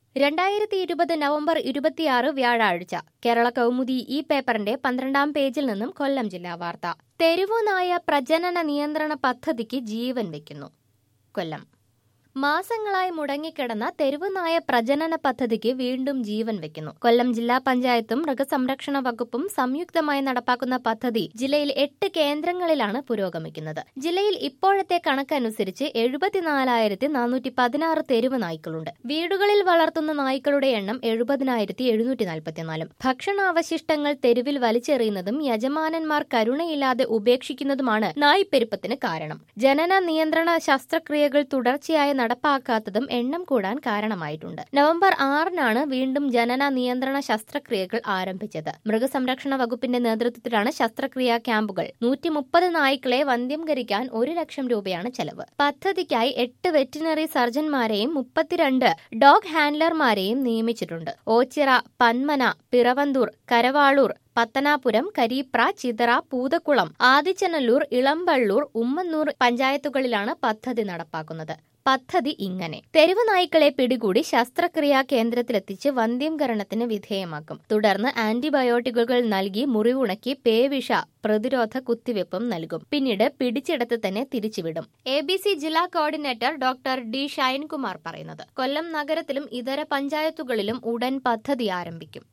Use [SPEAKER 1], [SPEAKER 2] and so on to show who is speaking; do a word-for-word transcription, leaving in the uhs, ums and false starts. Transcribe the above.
[SPEAKER 1] രണ്ടായിരത്തി ഇരുപത് നവംബർ ഇരുപത്തിയാറ് വ്യാഴാഴ്ച കേരള കൗമുദി ഈ പേപ്പറിന്റെ പന്ത്രണ്ടാം പേജിൽ നിന്നും കൊല്ലം ജില്ലാ വാർത്ത. തെരുവുനായ പ്രജനന നിയന്ത്രണ പദ്ധതിക്ക് ജീവൻ വെക്കുന്നു. കൊല്ലം. മാസങ്ങളായി മുടങ്ങിക്കിടന്ന തെരുവുനായ പ്രജനന പദ്ധതിക്ക് വീണ്ടും ജീവൻ വെക്കുന്നു. കൊല്ലം ജില്ലാ പഞ്ചായത്തും മൃഗസംരക്ഷണ വകുപ്പും സംയുക്തമായി നടപ്പാക്കുന്ന പദ്ധതി ജില്ലയിൽ എട്ട് കേന്ദ്രങ്ങളിലാണ് പുരോഗമിക്കുന്നത്. ജില്ലയിൽ ഇപ്പോഴത്തെ കണക്കനുസരിച്ച് എഴുപത്തിനാലായിരത്തി നാനൂറ്റി പതിനാറ് തെരുവ് നായ്ക്കളുണ്ട്. വീടുകളിൽ വളർത്തുന്ന നായ്ക്കളുടെ എണ്ണം എഴുപതിനായിരത്തി എഴുന്നൂറ്റി നാൽപ്പത്തിനാലും. ഭക്ഷണാവശിഷ്ടങ്ങൾ തെരുവിൽ വലിച്ചെറിയുന്നതും യജമാനന്മാർ കരുണയില്ലാതെ ഉപേക്ഷിക്കുന്നതുമാണ് നായ്പ്പെരുപ്പത്തിന് കാരണം. ജനന നിയന്ത്രണ ശസ്ത്രക്രിയകൾ തുടർച്ചയായി നടപ്പാക്കാത്തതും എണ്ണം കൂടാൻ കാരണമായിട്ടുണ്ട്. നവംബർ ആറിനാണ് വീണ്ടും ജനന നിയന്ത്രണ ശസ്ത്രക്രിയകൾ ആരംഭിച്ചത്. മൃഗസംരക്ഷണ വകുപ്പിന്റെ നേതൃത്വത്തിലാണ് ശസ്ത്രക്രിയാ ക്യാമ്പുകൾ. നൂറ്റി മുപ്പത് നായ്ക്കളെ വന്ധ്യംകരിക്കാൻ ഒരു ലക്ഷം രൂപയാണ് ചെലവ്. പദ്ധതിക്കായി എട്ട് വെറ്റിനറി സർജൻമാരെയും മുപ്പത്തിരണ്ട് ഡോഗ് ഹാൻഡ്ലർമാരെയും നിയമിച്ചിട്ടുണ്ട്. ഓച്ചിറ, പന്മന, പിറവന്തൂർ, കരവാളൂർ, പത്തനാപുരം, കരീപ്ര, ചിതറ, പൂതക്കുളം, ആദിച്ചനല്ലൂർ, ഇളമ്പള്ളൂർ, ഉമ്മന്നൂർ പഞ്ചായത്തുകളിലാണ് പദ്ധതി നടപ്പാക്കുന്നത്. പദ്ധതി ഇങ്ങനെ: തെരുവ് നായ്ക്കളെ പിടികൂടി ശസ്ത്രക്രിയാ കേന്ദ്രത്തിലെത്തിച്ച് വന്ധ്യംകരണത്തിന് വിധേയമാക്കും. തുടർന്ന് ആന്റിബയോട്ടിക്കുകൾ നൽകി മുറിവുണക്കി പേവിഷ പ്രതിരോധ കുത്തിവെപ്പും നൽകും. പിന്നീട് പിടിച്ചെടുത്ത് തന്നെ തിരിച്ചുവിടും. എ ബി സി ജില്ലാ കോർഡിനേറ്റർ ഡോക്ടർ ഡി ഷൈൻകുമാർ പറയുന്നത്. കൊല്ലം നഗരത്തിലും ഇതര പഞ്ചായത്തുകളിലും ഉടൻ പദ്ധതി ആരംഭിക്കും.